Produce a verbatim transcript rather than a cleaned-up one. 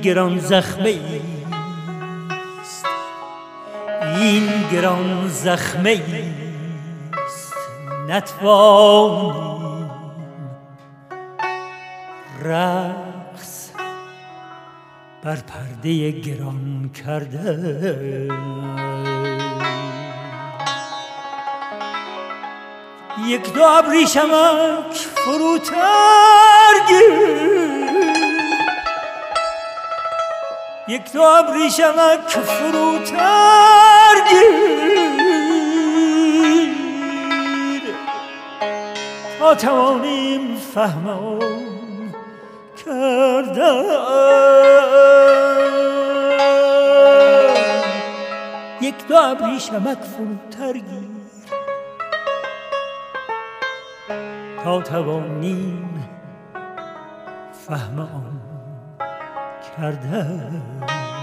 گران زخمه است، این گران زخمه است، نتوانیم رقص بر پرده گران کرده. یک دو ابریشمک فروتر گیر، یک دو ابریشمک فروتر گیر تا توانیم فهم آن کردن. یک دو ابریشمک فروتر گیر تا توانیم فهم آن کردن.